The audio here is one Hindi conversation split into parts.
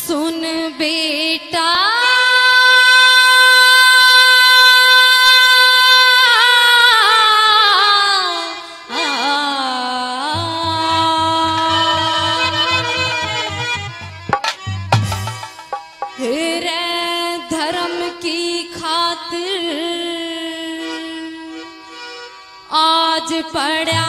सुन बेटा धर्म की खातिर आज पड़ा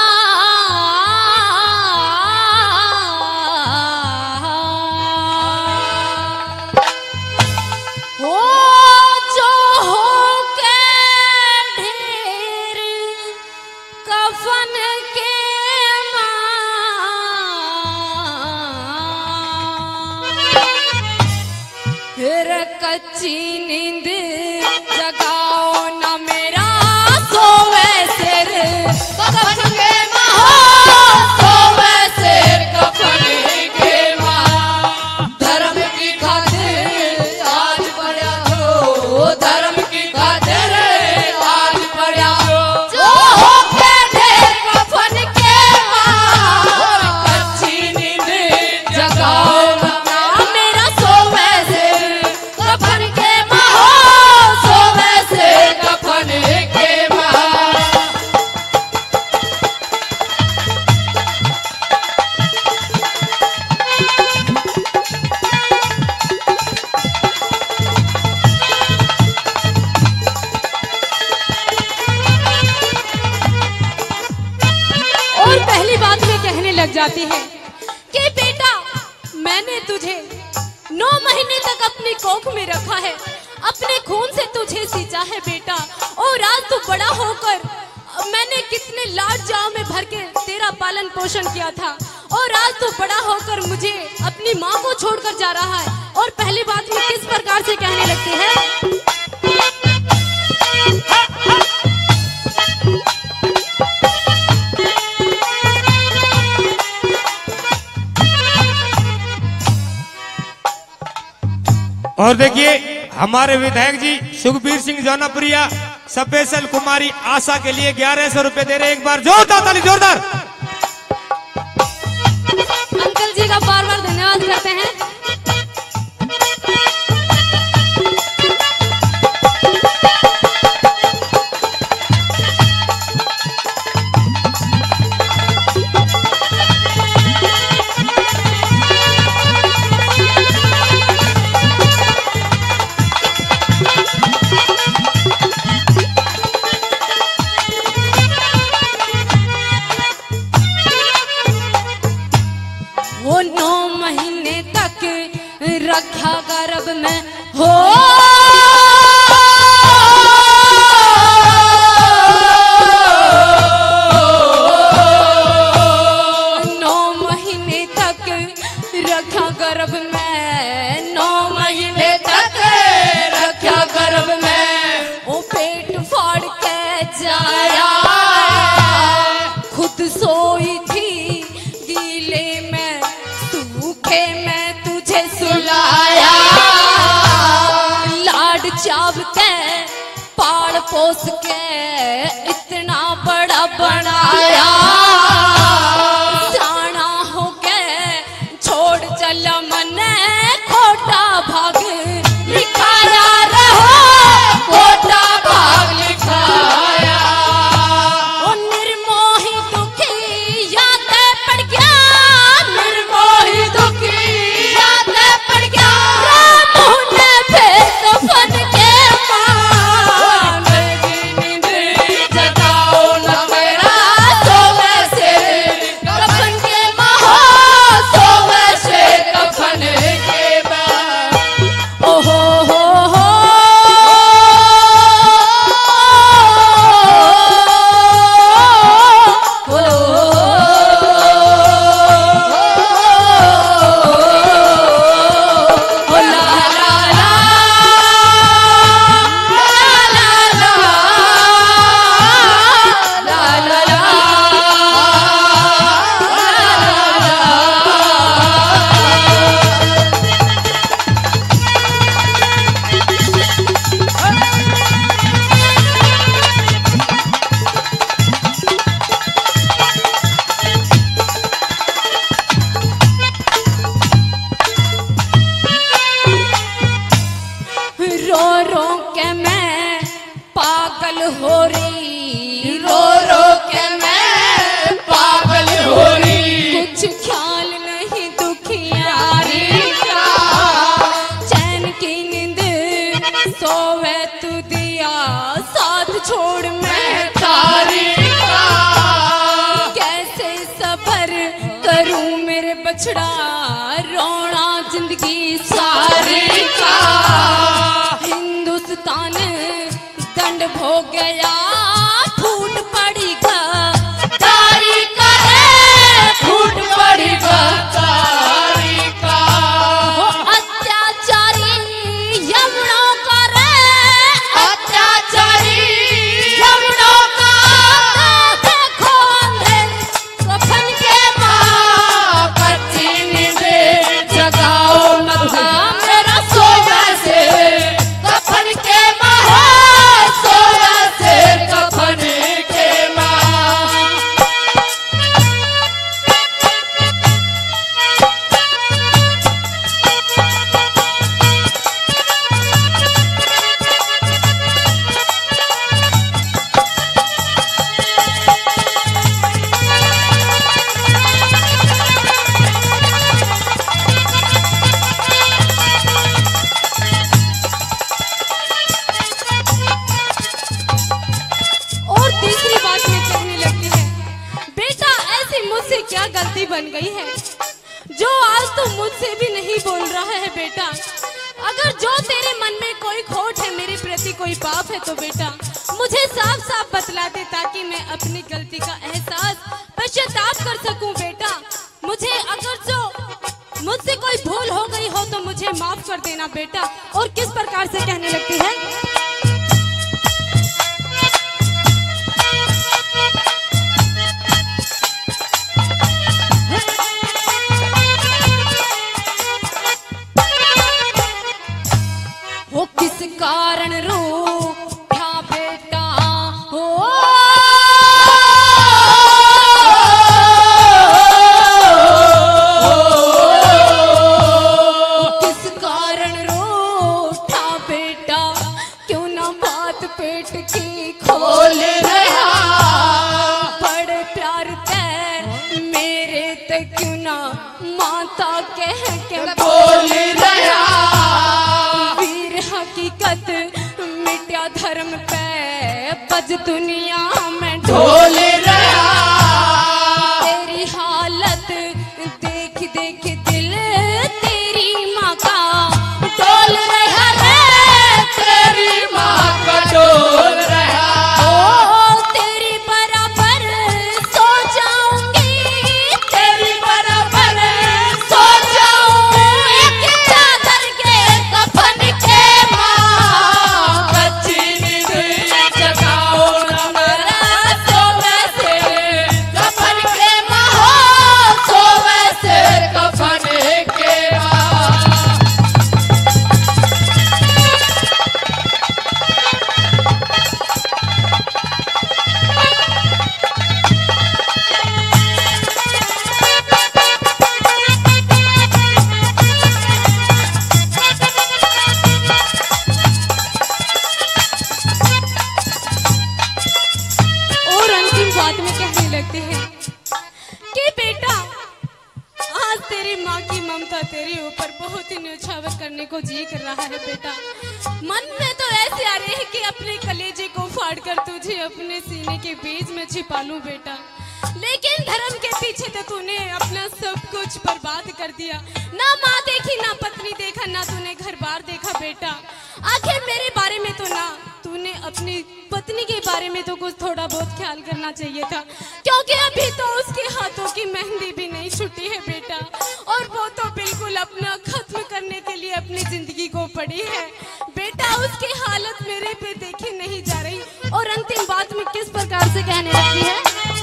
कच्ची नींद जगाओ ना मेरा सोवे सिर कफन के माहो सोवे सिर कफन के मां धर्म की खातिर आज पड़ा हो धर्म की खातिर आज पड़ा जो होके ढेर कफन के मां कच्ची नींद जगाओ ना मेरा सोवे सिर कफन के माहो सोवे से कफन के मां। और पहली बात में कहने लग जाती है कि बेटा मैंने तुझे 9 महीने तक अपनी कोख में रखा है, अपने खून से तुझे सींचा है बेटा। और आज तू बड़ा होकर मैंने कितने लाड जाव में भर के तेरा पालन पोषण किया था और आज तू बड़ा होकर मुझे अपनी माँ को छोड़कर जा रहा है। और पहली बात में किस प्रकार से कहने लगती है और देखिए हमारे विधायक जी सुखबीर सिंह जौनापुरिया स्पेशल कुमारी आशा के लिए 1100 रुपए दे रहे। एक बार जोरदार ताली जोरदार। अंकल जी का बार बार धन्यवाद करते हैं। वो 9 महीने तक रखा गर्भ में हो रखा गर्भ में 9 महीने तक रखा गर्भ में वो पेट फाड़ के जाया खुद सोई थी गीले में सूखे में तुझे सुलाया लाड चाव के पाड़ पोस के इतना बड़ा बनाया जाना हो के छोड़ चला मने खोटा भाग लिखाया रहो खोटा भाग लिखाया ओ निर्मोही दुखी याद पड़ गया निर्मोही दुखी याद पड़ गया राम ने फिर कफन के मां नींद जगाओ ना मेरा बिछड़ा रोना जिंदगी सारी का, हिंदुस्तान दंड भोग गया फूट पड़ी गद्दारी का, फूट पड़ी गद्दारी का। वो अत्याचारी यमुनों का रे, अत्याचारी यमुनों का, देखो अंधेर कफन के माँ, कच्ची नींद जगाओ मत मेरा सोना से कफन के माँ, सोना से कफन के माँ। और तीसरी बात में कहने लगती है, बेटा ऐसी मुझसे क्या गलती बन गई है जो आज तू मुझसे भी नहीं बोल रहा है बेटा। अगर जो तेरे मन में कोई खोट है, मेरे प्रति कोई पाप है, तो बेटा मुझे साफ साफ बतला दे ताकि मैं अपनी गलती का एहसास पश्चाताप कर सकूं बेटा। मुझे अगर जो मुझसे कोई भूल हो गई हो तो मुझे माफ कर देना बेटा। और किस प्रकार से कहने लगती है, वो किस कारण रूठा बेटा हो, किस कारण रूठा बेटा, क्यों ना बात पेट की खोल रहा, बड़े प्यार ते मेरे ते क्यों ना माता कह के बोल रहा, हकीकत मिट्या धर्म पे बज दुनिया में ढोल रहा, तेरी हालत देख देख दिल तेरी माँ का डोल रहा है, तेरी माँ का डोल रहा। ओ तेरी बराबर सो जाऊंगी, तेरी बराबर सो जाऊंगी, एक चादर के कफन के तेरे ऊपर बहुत ही न्यौछावर करने को जी कर रहा है बेटा। मन में तो ऐसे आ रहे हैं कि अपने कलेजे को फाड़ कर तुझे अपने सीने के बीच में छिपा लूं बेटा, लेकिन धर्म के पीछे तो तूने अपना सब कुछ बर्बाद कर दिया। ना माँ देखी, ना पत्नी देखा, ना तूने घर बार देखा बेटा। आखिर मेरे बारे में तो ना तूने अपनी पत्नी के बारे में तो कुछ थोड़ा बहुत ख्याल करना चाहिए था, क्योंकि अभी तो उसके हाथों की मेहंदी भी नहीं छुटी है बेटा, और वो तो बिल्कुल अपना खत्म करने के लिए अपनी जिंदगी को पड़ी है बेटा। उसकी हालत मेरे पे देखी नहीं जा रही। और अंतिम बात में किस प्रकार से कहने लगती है,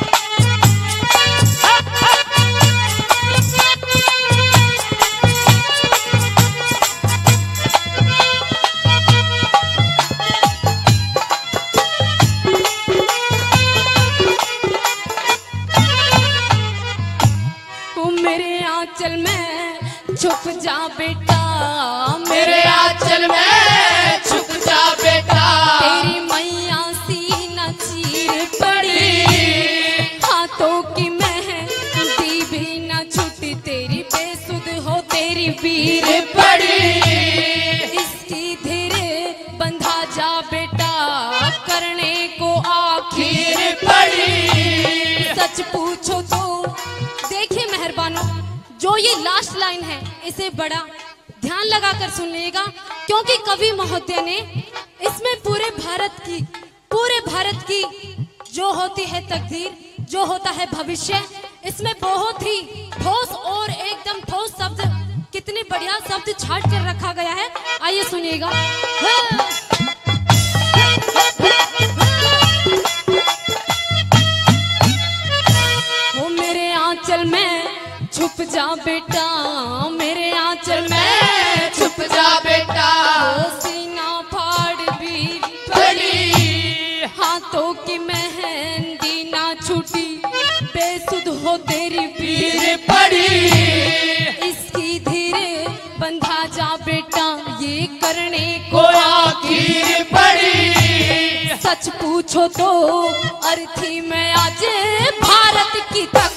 आंचल में छुप जा बेटा, मेरे आंचल में छुप जा बेटा। तेरी मैया सीना चीर पड़ी, हाथों की मेहंदी भी न छूटी, तेरी बेसुध हो तेरी वीर पड़ी। इसकी धीरे बंधा जा बेटा, करने को आखिर पड़ी। सच पूछो तो देखिए मेहरबानों, जो ये लास्ट लाइन है इसे बड़ा ध्यान लगाकर सुनिएगा, क्योंकि कवि महोदय ने इसमें पूरे भारत की जो होती है तकदीर, जो होता है भविष्य, इसमें बहुत ही ठोस और एकदम ठोस शब्द, कितने बढ़िया शब्द छाट कर रखा गया है। आइए सुनिएगा। वो मेरे आंचल में छुप जा बेटा, मेरे आंचल में छुप जा बेटा, सीना फाड़ भी बड़ी हाथों की मेहंदी ना छूटी, बेसुध हो तेरी पीर पीर पड़ी, इसकी धीरे बंधा जा बेटा, ये करने को को आखिर पड़ी। सच पूछो तो अर्थी में आज भारत की तक